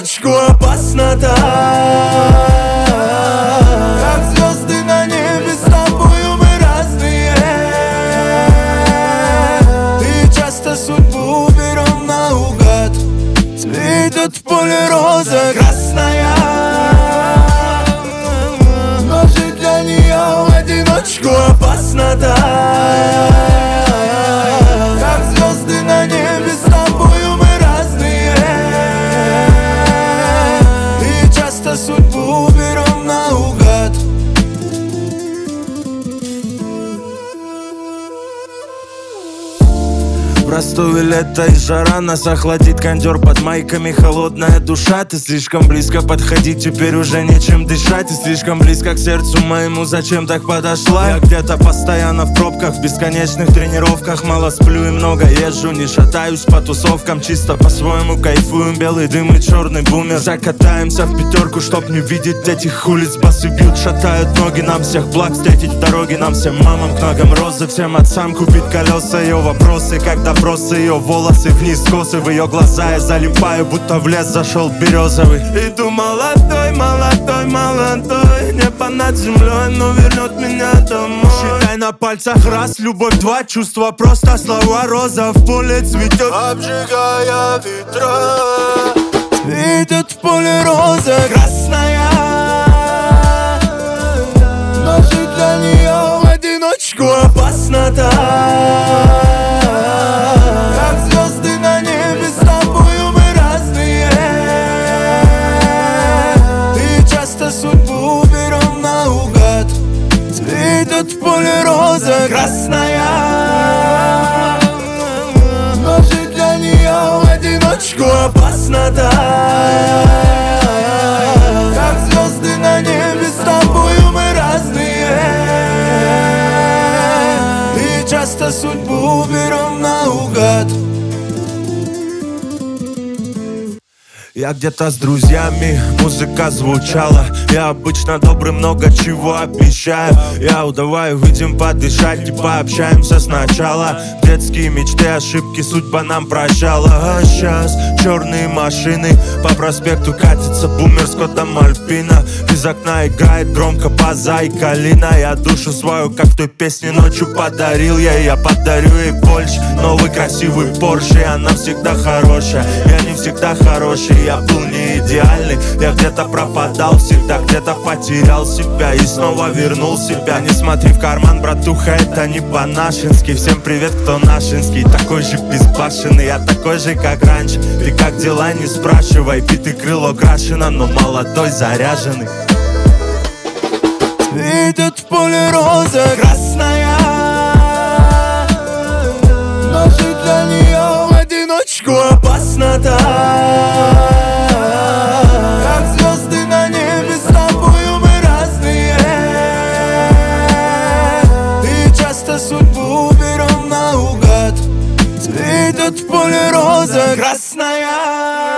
одиночку опасно так. Как звезды на небе, с тобою мы разные. И часто судьбу берем наугад. Цветет в поле роза красная, но жить для нее в одиночку опасно так. Как звезды на небе, с тобою мы разные. И часто судьбу берем наугад. В Ростове лето и жара, нас охладит кондер под майками. Холодная душа, ты слишком близко подходи, теперь уже нечем дышать. Ты слишком близко к сердцу моему, зачем так подошла? Я где-то постоянно в пробках, в бесконечных тренировках. Мало сплю и много езжу, не шатаюсь по тусовкам. Чисто по-своему кайфуем, белый дым и черный бумер. Закатаемся в пятерку, чтоб не видеть этих улиц. Басы бьют, шатают ноги, нам всех благ встретить в дороге. Нам всем мамам к ногам розы, всем отцам купить колеса. Ее вопросы, когда просто ее волосы вниз косы. В ее глаза я залипаю, будто в лес зашел березовый. Иду молодой, молодой, молодой. Небо над землей, но вернет меня домой. Считай на пальцах раз, любовь два, чувства просто, слова роза в поле цветет, обжигая ветра. Цветет в поле роза красная, но жить для нее в одиночку опасно так. Судьбу берем наугад. Цветет в поле роза красная, но жить для нее в одиночку опасно так. Как звезды на небе, с тобою мы разные. И часто судьбу берем наугад. Я где-то с друзьями, музыка звучала. Я обычно добрый, много чего обещаю. Давай выйдем подышать и пообщаемся сначала. Детские мечты, ошибки судьба нам прощала. А сейчас черные машины по проспекту катится бумер с кодом Альпина. Из окна играет громко база и калина. Я душу свою, как в той песне, ночью подарил ей. Я подарю ей больше, новый красивый Порше. Она всегда хорошая, я не всегда хороший. Я был не идеальный, я где-то пропадал всегда, где-то потерял себя и снова вернул себя. Не смотри в карман, братуха, это не по-нашенски. Всем привет, кто нашинский, такой же безбашенный. Я такой же, как раньше, ты как дела, не спрашивай. Биты крыло крашено, но молодой, заряженный. Цветет в поле роза красная, но жить для нее в одиночку опасно так. Как звезды на небе, с тобою мы разные. И часто судьбу берем наугад. Цветет в поле роза красная,